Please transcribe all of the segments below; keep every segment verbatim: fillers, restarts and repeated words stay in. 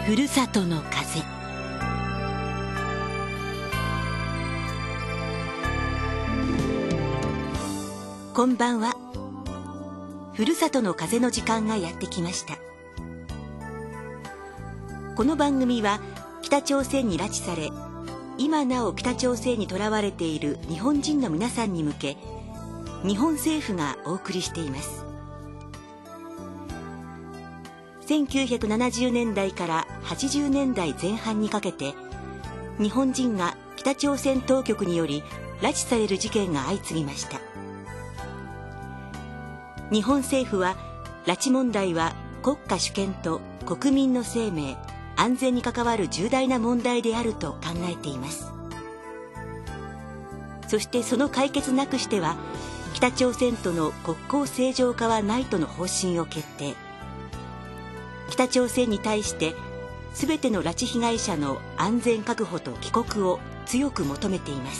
ふるさとの風。こんばんは。ふるさとの風の時間がやってきました。この番組は北朝鮮に拉致され、今なお北朝鮮にとらわれている日本人の皆さんに向け、日本政府がお送りしています。せんきゅうひゃくななじゅうねんだいからはちじゅうねんだいぜん半にかけて、日本人が北朝鮮当局により拉致される事件が相次ぎました。日本政府は、拉致問題は国家主権と国民の生命、安全に関わる重大な問題であると考えています。そしてその解決なくしては、北朝鮮との国交正常化はないとの方針を決定。北朝鮮に対して、すべての拉致被害者の安全確保と帰国を強く求めています。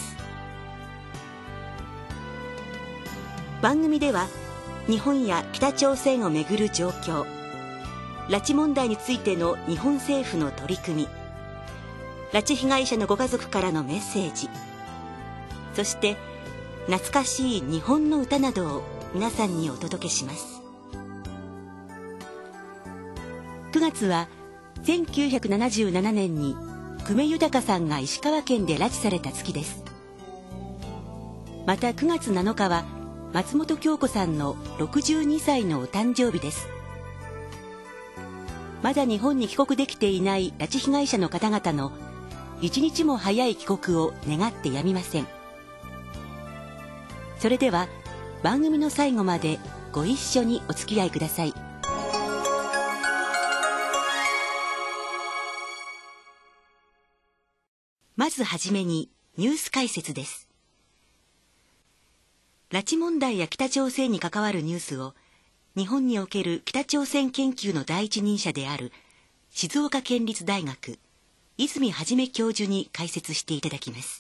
番組では、日本や北朝鮮をめぐる状況、拉致問題についての日本政府の取り組み、拉致被害者のご家族からのメッセージ、そして懐かしい日本の歌などを皆さんにお届けします。くがつはせんきゅうひゃくななじゅうななねんに久米豊さんが石川県で拉致された月です。またくがつなのかは松本京子さんのろくじゅうにさいのお誕生日です。まだ日本に帰国できていない拉致被害者の方々の一日も早い帰国を願ってやみません。それでは番組の最後までご一緒にお付き合いください。まずはじめにニュース解説です。拉致問題や北朝鮮に関わるニュースを日本における北朝鮮研究の第一人者である静岡県立大学泉元教授に解説していただきます。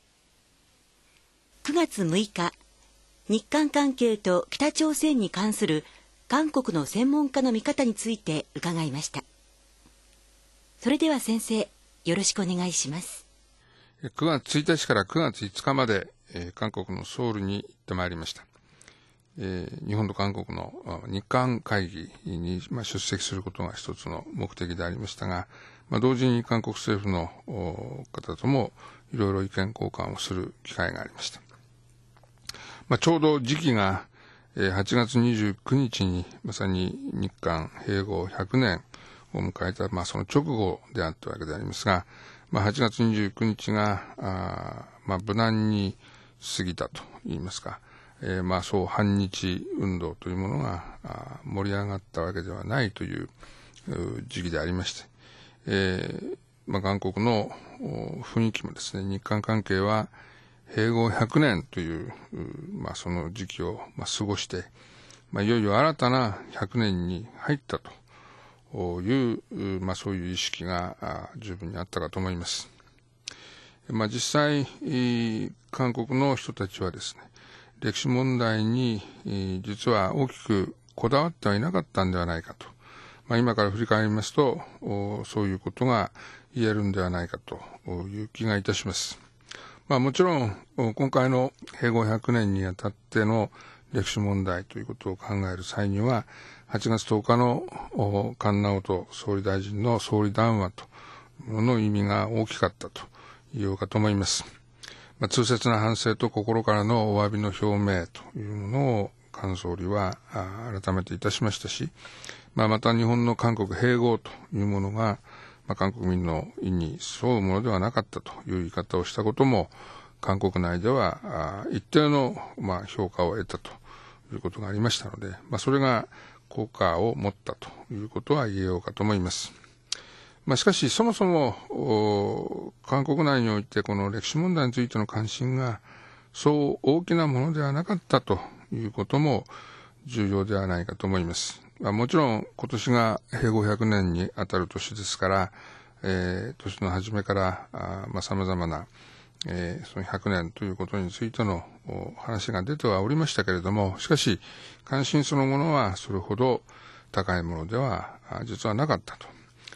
くがつむいか、日韓関係と北朝鮮に関する韓国の専門家の見方について伺いました。それでは先生、よろしくお願いします。 くがつついたちからくがついつかまで、えー、韓国のソウルに行ってまいりました。えー、日本と韓国の日韓会議に、まあ、出席することが一つの目的でありましたが、まあ、同時に韓国政府の方ともいろいろ意見交換をする機会がありました。まあ、ちょうど時期が、えー、はちがつにじゅうくにちにまさに日韓併合ひゃくねんを迎えた、まあ、その直後であったわけでありますが、まあ、はちがつにじゅうくにちがあ、まあ、無難に過ぎたといいますか、えー、まあそう反日運動というものがあ盛り上がったわけではないという時期でありまして、えーまあ、韓国の雰囲気もですね、日韓関係は併合ひゃくねんという、まあ、その時期を、まあ、過ごして、まあ、いよいよ新たなひゃくねんに入ったという、まあ、そういう意識が十分にあったかと思います。まあ、実際、韓国の人たちはですね、歴史問題に実は大きくこだわってはいなかったんではないかと、まあ、今から振り返りますと、そういうことが言えるんではないかという気がいたします。まあ、もちろん、今回の併合ひゃくねんにあたっての歴史問題ということを考える際には、はちがつとおかの菅直人総理大臣の総理談話というものの意味が大きかったと言おうかと思います。まあ、痛切な反省と心からのお詫びの表明というものを菅総理は改めていたしましたし、まあ、また日本の韓国併合というものが、まあ、韓国民の意に沿うものではなかったという言い方をしたことも、韓国内では一定の、まあ、評価を得たということがありましたので、まあ、それが効果を持ったということは言えようかと思います。まあ、しかし、そもそも韓国内においてこの歴史問題についての関心がそう大きなものではなかったということも重要ではないかと思います。まあ、もちろん今年が併合ひゃくねんにあたる年ですから、えー、年の初めからあ、まあ、様々な、えー、そのひゃくねんということについての話が出てはおりましたけれども、しかし関心そのものはそれほど高いものでは実はなかったと。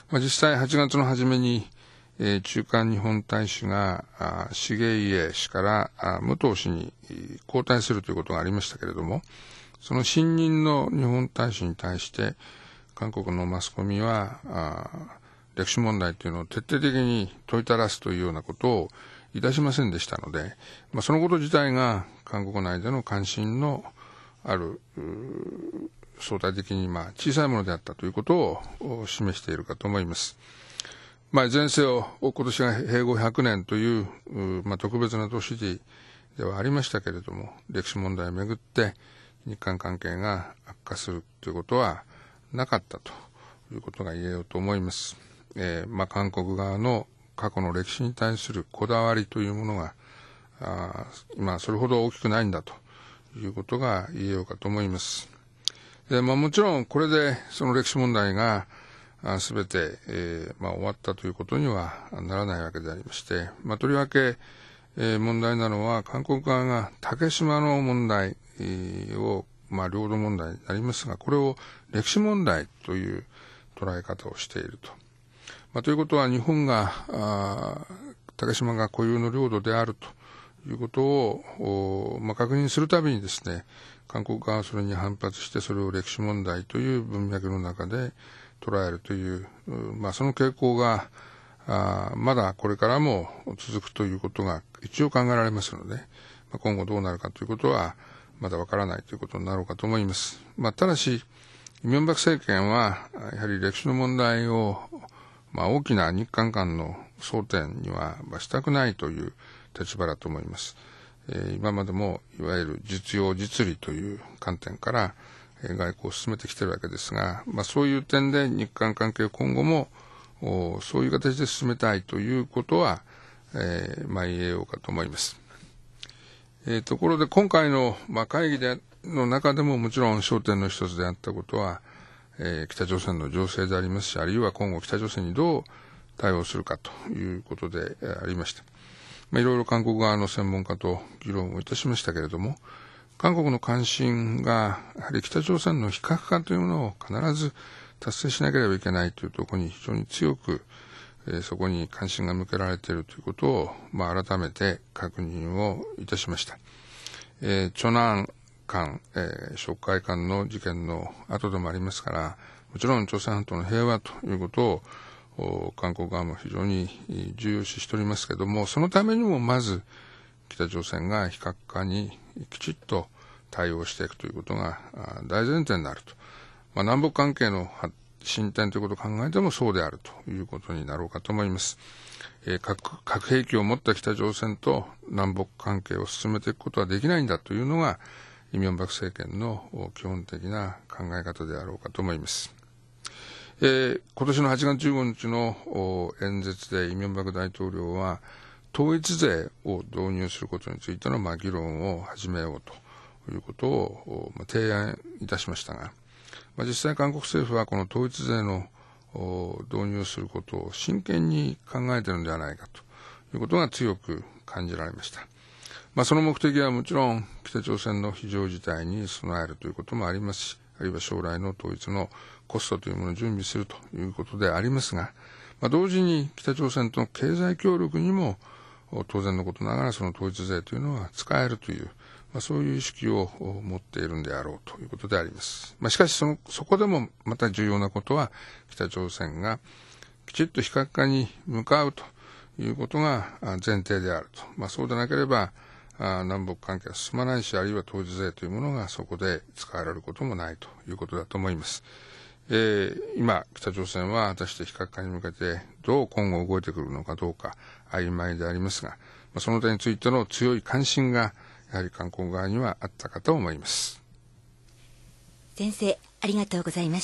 まあ、実際はちがつの初めに、えー、駐韓日本大使が重家氏からあ武藤氏に交代するということがありましたけれども、その新任の日本大使に対して韓国のマスコミはあ歴史問題というのを徹底的に問いただすというようなことをいたしませんでしたので、まあ、そのこと自体が韓国内での関心のある相対的にまあ小さいものであったということを示しているかと思います。まあ、いずれにせよ今年が併合ひゃくねんという、まあ、特別な年ではありましたけれども、歴史問題をめぐって日韓関係が悪化するということはなかったということが言えようと思います。えーまあ、韓国側の過去の歴史に対するこだわりというものがあ今それほど大きくないんだということが言えようかと思います。で、まあ、もちろんこれでその歴史問題がすべて、えーまあ、終わったということにはならないわけでありまして、まあ、とりわけ、えー、問題なのは韓国側が竹島の問題を、まあ、領土問題になりますが、これを歴史問題という捉え方をしていると。まあ、ということは日本があ竹島が固有の領土であるということを、まあ、確認するたびにですね、韓国側はそれに反発してそれを歴史問題という文脈の中で捉えるという、まあ、その傾向があまだこれからも続くということが一応考えられますので、まあ、今後どうなるかということはまだわからないということになろうかと思います。まあ、ただしイ・ミョンバク政権はやはり歴史の問題を、まあ、大きな日韓間の争点にはしたくないという立場だと思います。えー、今までもいわゆる実用実利という観点から外交を進めてきているわけですが、まあ、そういう点で日韓関係を今後もそういう形で進めたいということは、えーまあ、言えようかと思います。えー、ところで今回の、まあ、会議での中でももちろん焦点の一つであったことは、えー、北朝鮮の情勢でありますし、あるいは今後北朝鮮にどう対応するかということでありました。まあ、いろいろ韓国側の専門家と議論をいたしましたけれども、韓国の関心がやはり北朝鮮の非核化というものを必ず達成しなければいけないというところに非常に強く、えー、そこに関心が向けられているということを、まあ、改めて確認をいたしました。えー、チョナン間、えー、蒋介間の事件の後でもありますから、もちろん朝鮮半島の平和ということを韓国側も非常に重要視しておりますけれども、そのためにもまず北朝鮮が非核化にきちっと対応していくということが大前提になると。まあ、南北関係の進展ということを考えてもそうであるということになろうかと思います。えー、核、核兵器を持った北朝鮮と南北関係を進めていくことはできないんだというのがイ・ミョンバク政権の基本的な考え方であろうかと思います。えー、今年のはちがつじゅうごにちの演説でイ・ミョンバク大統領は統一税を導入することについてのまあ議論を始めようということをまあ提案いたしましたが、まあ、実際韓国政府はこの統一税の導入することを真剣に考えているのではないかということが強く感じられました。まあ、その目的はもちろん北朝鮮の非常事態に備えるということもありますし、あるいは将来の統一のコストというものを準備するということでありますが、まあ、同時に北朝鮮との経済協力にも当然のことながらその統一税というのは使えるという、まあ、そういう意識を持っているんであろうということであります。まあ、しかしそのそこでもまた重要なことは北朝鮮がきちっと非核化に向かうということが前提であると。まあ、そうでなければ南北関係は進まないし、あるいは統一税というものがそこで使われることもないということだと思います。えー、今北朝鮮は果たして非核化に向けてどう今後動いてくるのかどうか曖昧でありますが、その点についての強い関心がやはり韓国側にはあったかと思います。 先生、ありがとうございました。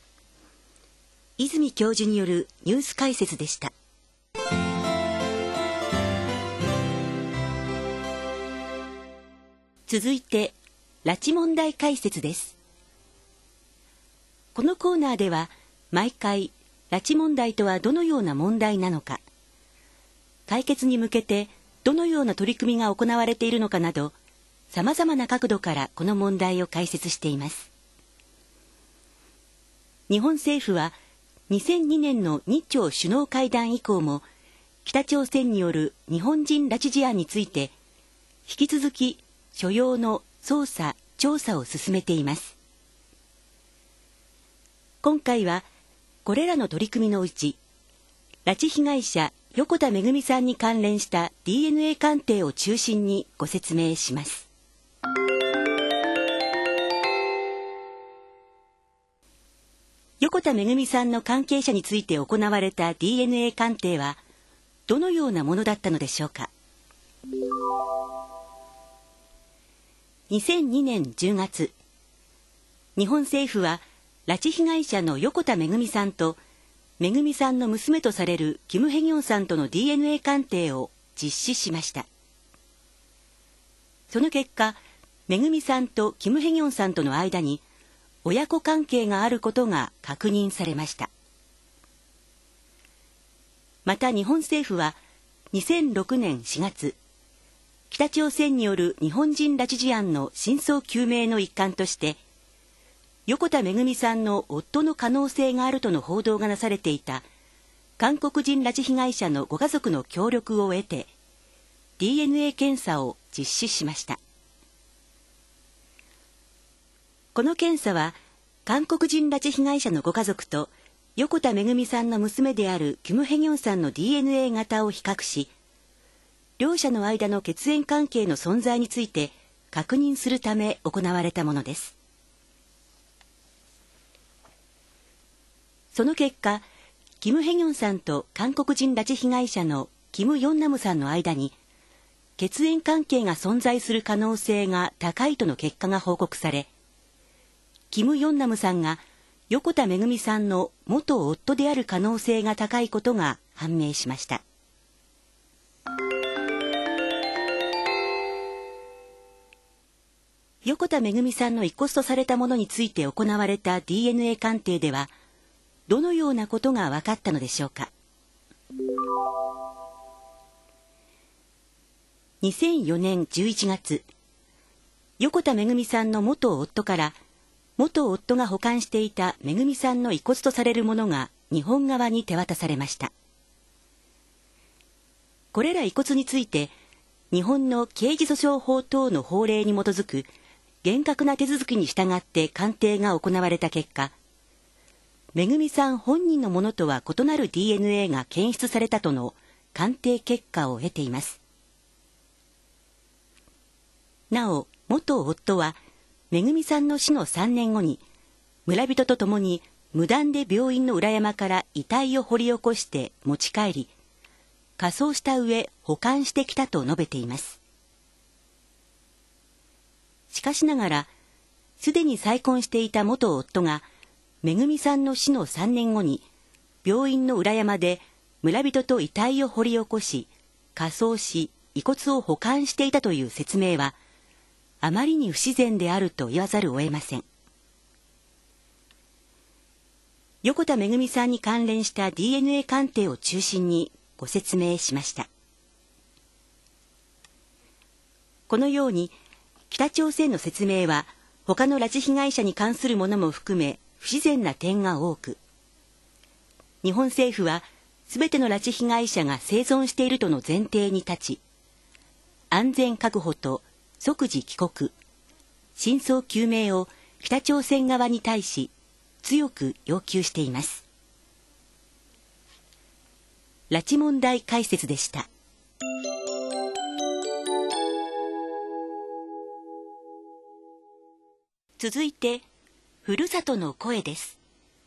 泉教授によるニュース解説でした。続いて拉致問題解説です。このコーナーでは毎回拉致問題とはどのような問題なのか、解決に向けてどのような取り組みが行われているのかなど、さまざまな角度からこの問題を解説しています。日本政府はにせんにねんの日朝首脳会談以降も北朝鮮による日本人拉致事案について引き続き所要の捜査・調査を進めています。今回はこれらの取り組みのうち拉致被害者横田めぐみさんに関連した ディーエヌエー 鑑定を中心にご説明します。横田めぐみさんの関係者について行われた ディーエヌエー 鑑定はどのようなものだったのでしょうか。にせんにねんじゅうがつ、日本政府は拉致被害者の横田めぐみさんとめぐみさんの娘とされるキム・ヘギョンさんとの ディーエヌエー 鑑定を実施しました。その結果、めぐみさんとキム・ヘギョンさんとの間に親子関係があることが確認されました。また日本政府はにせんろくねんしがつ、北朝鮮による日本人拉致事案の真相究明の一環として、横田めぐみさんの夫の可能性があるとの報道がなされていた韓国人拉致被害者のご家族の協力を得て ディーエヌエー 検査を実施しました。この検査は韓国人拉致被害者のご家族と横田めぐみさんの娘であるキム・ヘギョンさんの ディーエヌエー 型を比較し、両者の間の血縁関係の存在について確認するため行われたものです。その結果、キム・ヘギョンさんと韓国人拉致被害者のキム・ヨンナムさんの間に血縁関係が存在する可能性が高いとの結果が報告され、キム・ヨンナムさんが横田めぐみさんの元夫である可能性が高いことが判明しました。横田めぐみさんの遺骨とされたものについて行われた ディーエヌエー 鑑定では、どのようなことが分かったのでしょうか。にせんよねんじゅういちがつ、横田めぐみさんの元夫から元夫が保管していためぐみさんの遺骨とされるものが日本側に手渡されました。これら遺骨について、日本の刑事訴訟法等の法令に基づく厳格な手続きに従って鑑定が行われた結果、めぐみさん本人のものとは異なる ディーエヌエー が検出されたとの鑑定結果を得ています。なお、元夫は、めぐみさんの死のさんねんごに、村人と共に無断で病院の裏山から遺体を掘り起こして持ち帰り、火葬した上保管してきたと述べています。しかしながら、すでに再婚していた元夫が、めぐみさんの死のさんねんごに、病院の裏山で村人と遺体を掘り起こし、火葬し、遺骨を保管していたという説明は、あまりに不自然であると言わざるを得ません。横田めぐみさんに関連した ディーエヌエー 鑑定を中心にご説明しました。このように、北朝鮮の説明は、他の拉致被害者に関するものも含め、不自然な点が多く、日本政府はすべての拉致被害者が生存しているとの前提に立ち、安全確保と即時帰国、真相究明を北朝鮮側に対し強く要求しています。拉致問題解説でした。続いて、ふるさとの声です。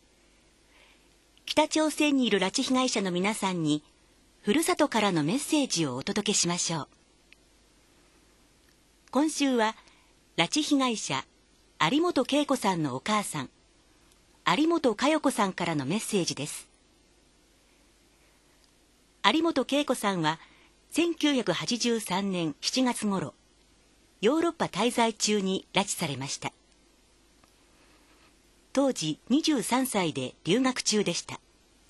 北朝鮮にいる拉致被害者の皆さんに、ふるさとからのメッセージをお届けしましょう。今週は、拉致被害者、有本恵子さんのお母さん、有本佳代子さんからのメッセージです。有本恵子さんは、せんきゅうひゃくはちじゅうさんねんしちがつ頃、ヨーロッパ滞在中に拉致されました。当時にじゅうさんさいで留学中でした。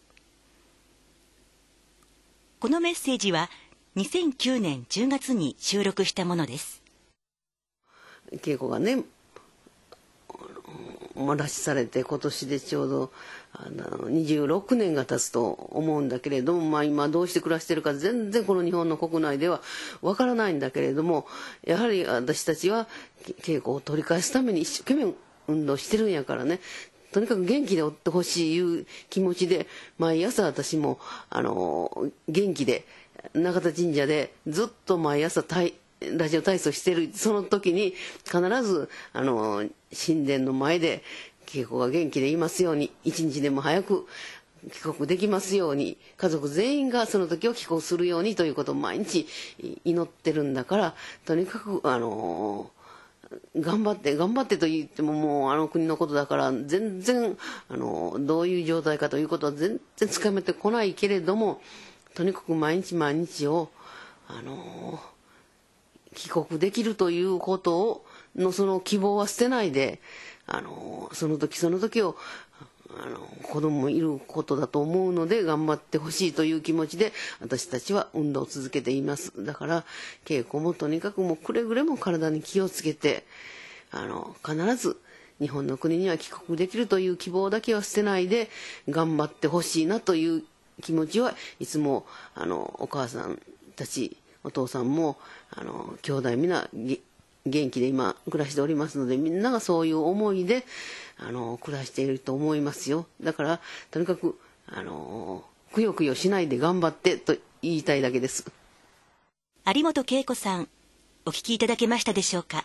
このメッセージはにせんきゅうねんじゅうがつに収録したものです。 恵子がね、 まあ、拉致されて今年でちょうどあのにじゅうろくねんが経つと思うんだけれども、まあ、今どうして暮らしてるか全然この日本の国内ではわからないんだけれども、やはり私たちは稽古を取り返すために一生懸命運動してるんやからね、とにかく元気でおってほしいいう気持ちで毎朝私もあの元気で中田神社でずっと毎朝体ラジオ体操してるその時に必ずあの神殿の前で稽古が元気でいますように、一日でも早く帰国できますように、家族全員がその時を帰国するようにということを毎日祈ってるんだから、とにかくあの頑張って頑張ってと言ってももうあの国のことだから全然あのどういう状態かということは全然つかめてこないけれども、とにかく毎日毎日をあの帰国できるということをのその希望は捨てないで、あのその時その時をあの子供もいることだと思うので頑張ってほしいという気持ちで私たちは運動を続けています。だから稽古もとにかくもうくれぐれも体に気をつけて、あの必ず日本の国には帰国できるという希望だけは捨てないで頑張ってほしいなという気持ちはいつもあのお母さんたちお父さんもあの兄弟みんな元気で今暮らしておりますので、みんながそういう思いであの暮らしていると思いますよ。だからとにかくあのくよくよしないで頑張ってと言いたいだけです。 有本恵子さん、お聞きいただけましたでしょうか。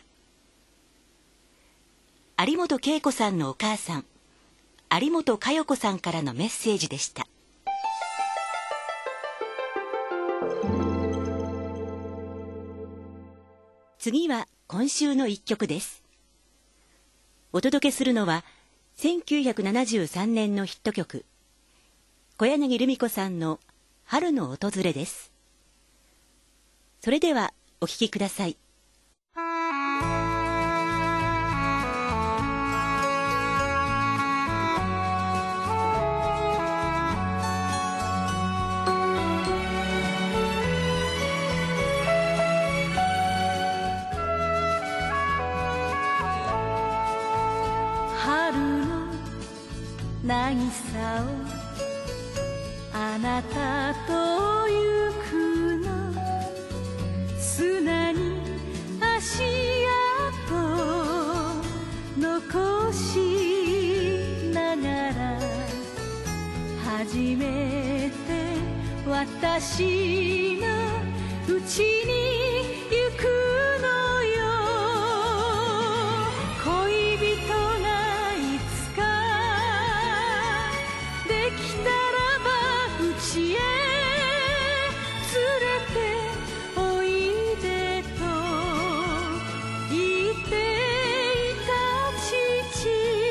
有本恵子さんのお母さん、有本佳代子さんからのメッセージでした。次は今週の一曲です。お届けするのはせんきゅうひゃくななじゅうさんねんのヒット曲、小柳ルミ子さんの春の訪れです。それではお聴きください。 渚をあなたと行くの、砂に足跡残しながら、初めて私のうちに行くのよ。恋人がいつかできたらばうちへ連れておいでと言っていた父、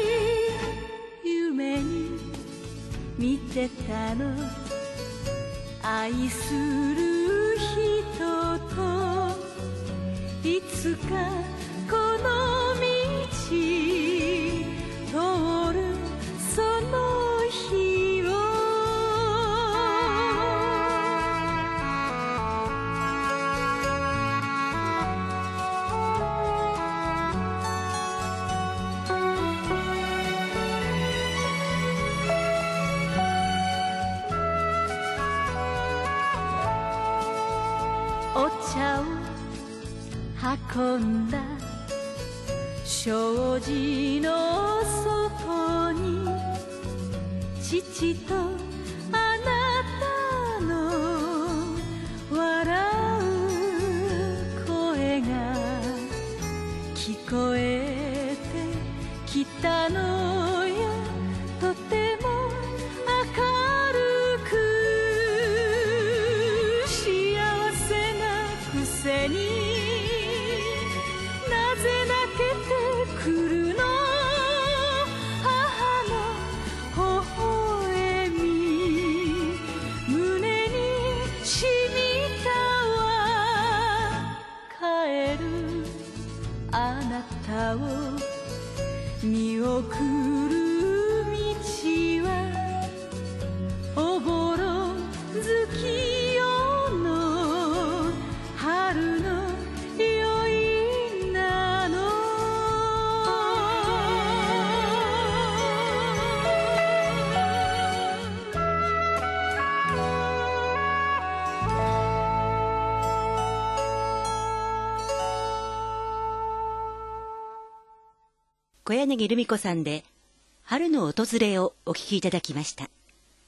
夢に見てたの、愛する人といつかこの道通るその日を。お茶を運んだ障子の外に、父とあなたの笑う声が聞こえてきたのよ。とても明るく幸せなくせに、なぜ泣けてくるの、母の微笑み胸に染みたわ。帰るあなたを見送る道はおぼろ月夜の春の宵なの。 小柳ルミ子さんで春の訪れをお聞きいただきました。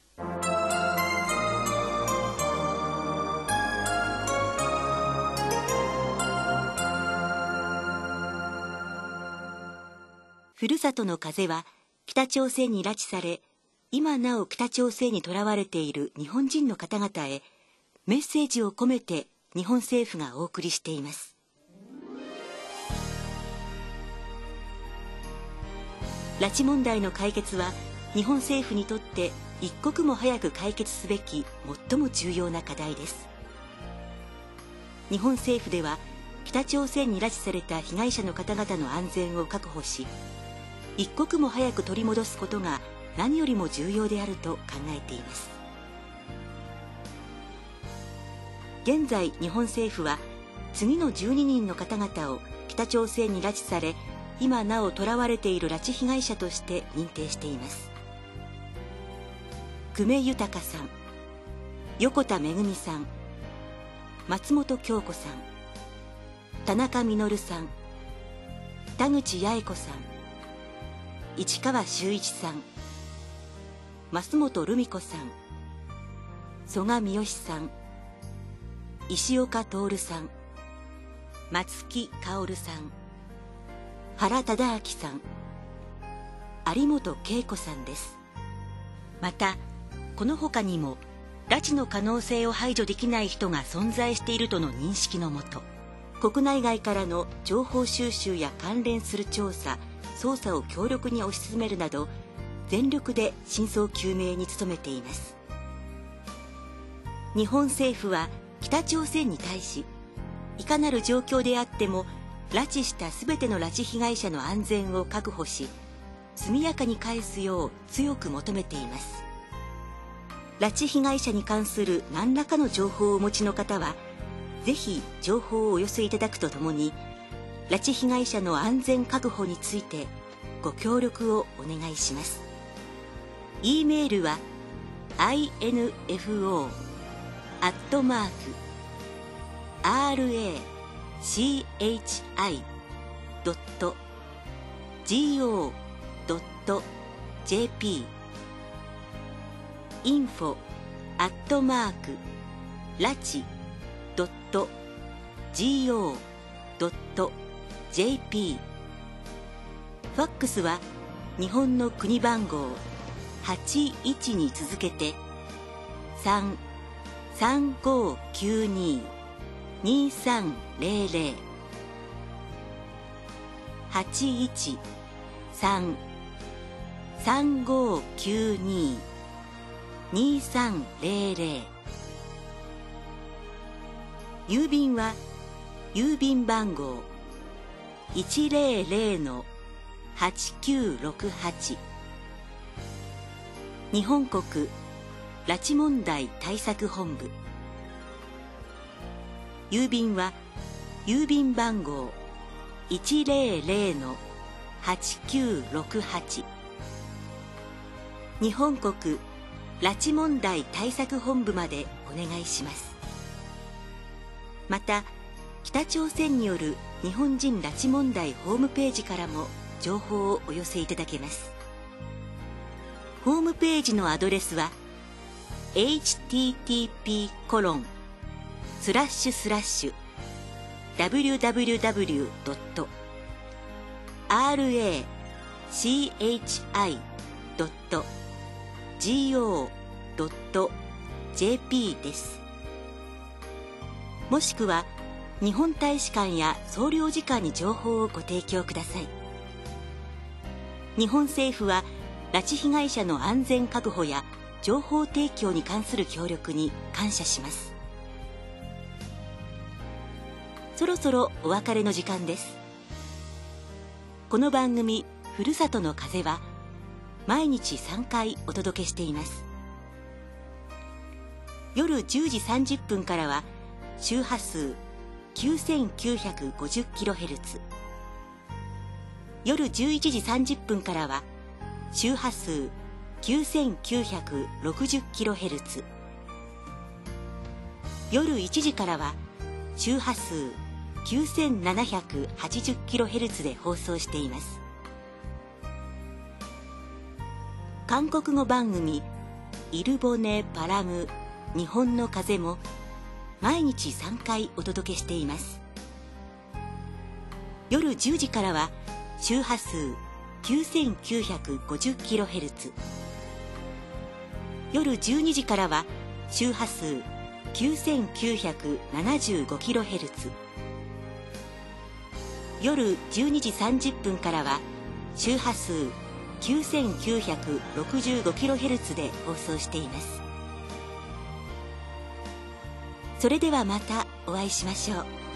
ふるさとの風は北朝鮮に拉致され、今なお北朝鮮にとらわれている日本人の方々へメッセージを込めて日本政府がお送りしています。拉致問題の解決は日本政府にとって一刻も早く解決すべき最も重要な課題です。日本政府では北朝鮮に拉致された被害者の方々の安全を確保し、一刻も早く取り戻すことが何よりも重要であると考えています。現在日本政府は次のじゅうににんの方々を北朝鮮に拉致され、今なお囚われている拉致被害者として認定しています。久米豊さん、横田めぐみさん、松本京子さん、田中実さん、田口八重子さん、市川修一さん、増本留美子さん、曽我三好さん、石岡徹さん、松木薫さん、原忠明さん、有本恵子さんです。またこの他にも拉致の可能性を排除できない人が存在しているとの認識のもと、国内外からの情報収集や関連する調査捜査を強力に推し進めるなど、全力で真相究明に努めています。日本政府は北朝鮮に対し、いかなる状況であっても拉致したすべての拉致被害者の安全を確保し、速やかに返すよう強く求めています。拉致被害者に関する何らかの情報をお持ちの方は、ぜひ情報をお寄せいただくとともに、拉致被害者の安全確保についてご協力をお願いします。E メールは アイエヌエフオー アットマーク アールエーシーエイチアイ ドット ジーオー ドット ジェーピー インフォ アットマーク ラチ ドット ジーオー ドット ジェーピー ファックスは日本の国番号はちいちに続けてさん さんごきゅうに にさんぜろぜろ はちいちさん さんごきゅうに にさんぜろぜろ、郵便は郵便番号 いちぜろぜろ はちきゅうろくはち 日本国拉致問題対策本部、郵便は郵便番号 いちぜろぜろ はちきゅうろくはち 日本国拉致問題対策本部までお願いします。また北朝鮮による日本人拉致問題ホームページからも情報をお寄せいただけます。ホームページのアドレスは エイチティーティーピーコロンスラッシュスラッシュダブリュダブリュダブリュドットアールエーシーエイチアイドットジーオードットジェーピー です。もしくは日本大使館や総領事館に情報をご提供ください。日本政府は拉致被害者の安全確保や情報提供に関する協力に感謝します。そろそろお別れの時間です。この番組ふるさとの風は毎日さんかいお届けしています。夜じゅうじさんじゅっぷんからは周波数 きゅうせんきゅうひゃくごじゅっキロヘルツ、 夜じゅういちじさんじゅっぷんからは周波数 きゅうせんきゅうひゃくろくじゅっキロヘルツ、 夜いちじからは周波数 きゅうせんななひゃくはちじゅっキロヘルツ で放送しています。 韓国語番組イルボネ・パラム日本の風も毎日さんかいお届けしています。夜じゅうじからは周波数 きゅうせんきゅうひゃくごじゅっキロヘルツ、 夜じゅうにじからは周波数 きゅうせんきゅうひゃくななじゅうごキロヘルツ、 夜じゅうにじさんじゅっぷんからは周波数 きゅうせんきゅうひゃくろくじゅうごキロヘルツ で放送しています。それではまたお会いしましょう。